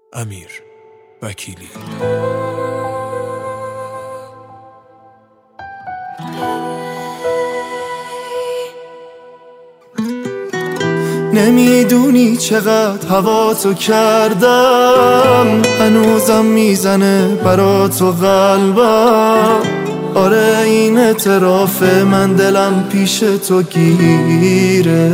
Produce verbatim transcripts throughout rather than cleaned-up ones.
امیر وکیلی. نمیدونی چقدر هوا تو کردم، هنوزم میزنه برا تو قلبم. آره این اعتراف من، دلم پیش تو گیره.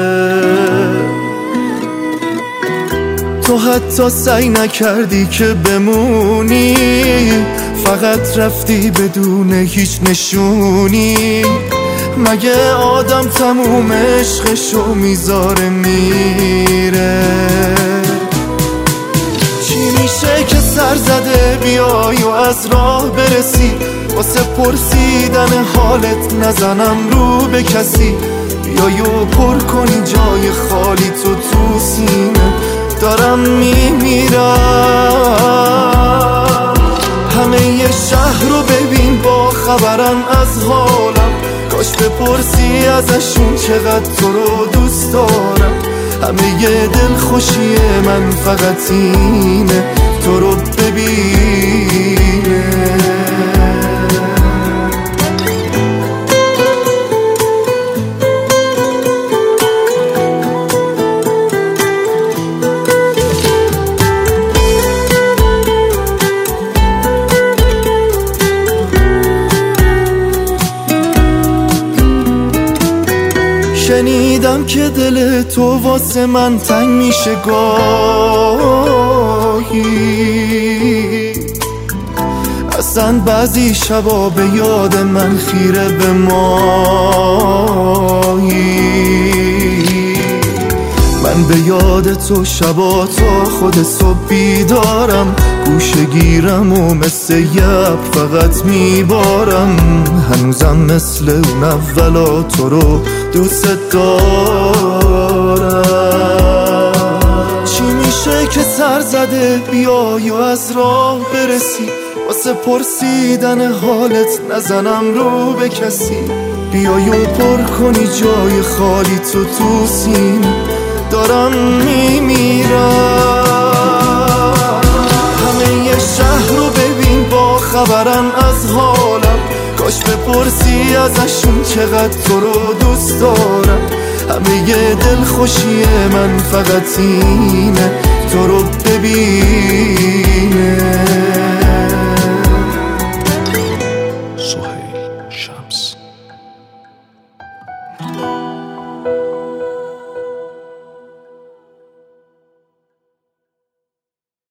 تو حتی سعی نکردی که بمونی، فقط رفتی بدون هیچ نشونی. مگه آدم تموم عشقشو میذاره میره؟ چی میشه که سر زده بیای و از راه برسی؟ واسه پرسیدن حالت نزنم رو به کسی. بیای و پر کنی جای خالی تو تو سینه. دارم میمیرم. همه ی شهر رو ببین با خبرن از حالم. کاش بپرسی ازشون چقدر تو رو دوست دارم. همه ی دل خوشی من فقط اینه، تو رو ببینه. شنیدم که دل تو واسه من تنگ میشه گاهی. اصلا بعضی شبا به یاد من خیره به ماهی. من به یاد تو شبا تا خود صبح بیدارم. گوشه گیرم و مثل یب فقط میبارم. هنوزم مثل اون اولا تو رو دوست دارم. چی میشه که سر زده بیای و از راه برسی؟ واسه پرسیدن حالت نزنم رو به کسی. بیای و پر کنی جای خالی تو تو سینه. دارم میمیرم. همه ی شهر رو ببین با خبرن از حالم. کاش بپرسی ازشون چقدر تو رو دوست دارم. همه ی دل خوشی من فقط اینه، تو رو ببین.